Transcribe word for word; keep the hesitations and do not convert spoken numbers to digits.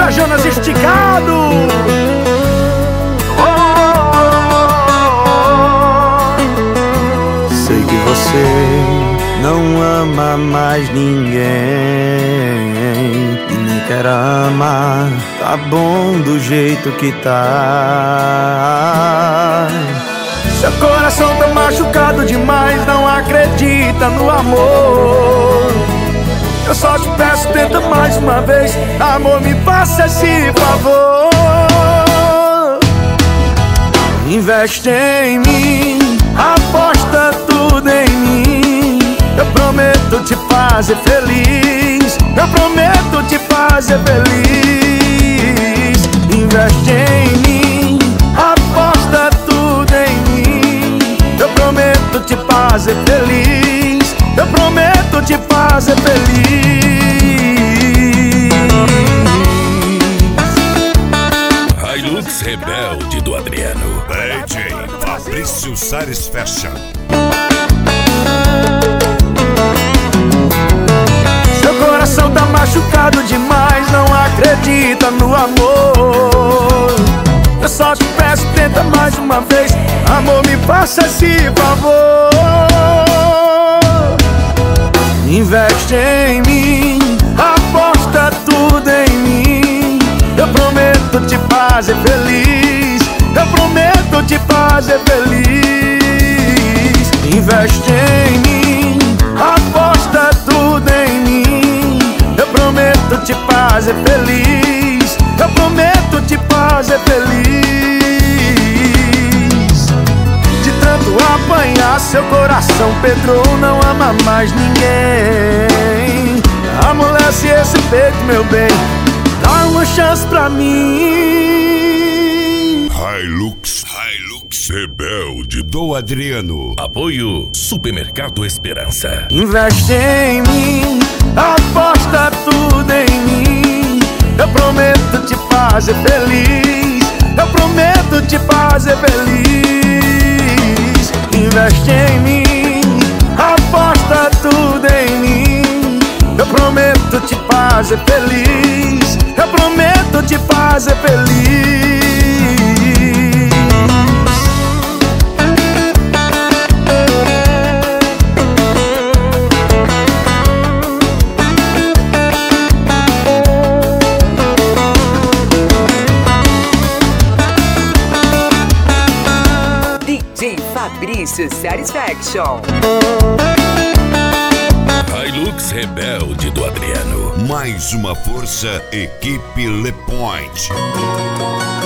Bora, Jonas Esticado! Sei que você não ama mais ninguém e nem quer amar, tá bom do jeito que tá. Seu coração tá machucado demais, não acredita no amor. Eu só te peço, tenta mais uma vez, amor, me faça esse favor. Investe em mim, aposta tudo em mim. Eu prometo te fazer feliz, eu prometo te fazer feliz. Investe em mim, aposta tudo em mim. Eu prometo te fazer feliz, eu prometo te fazer feliz. Hilux Rebelde do Adriano. D J Fabrício Sares Fashion. Seu coração tá machucado demais, não acredita no amor. Eu só te peço, tenta mais uma vez, amor, me faça esse favor. Investe em mim, aposta tudo em mim. Eu prometo te fazer feliz, eu prometo te fazer feliz. Investe em mim, aposta tudo em mim. Eu prometo te fazer feliz, eu prometo te fazer feliz. De tanto apanhar, seu coração pedrou, não ama mais ninguém. Amolece esse peito, meu bem, dá uma chance pra mim. Hilux, Hilux Rebelde do Adriano. Apoio Supermercado Esperança. Investe em mim, aposta tudo em mim. Eu prometo te fazer feliz, eu prometo te fazer feliz. Investe em mim, aposta tudo em mim. Eu prometo te fazer feliz, eu prometo te fazer feliz. D J Fabrício Satisfaction. Hilux Rebelde do Adriano. Mais uma força, equipe Le Point.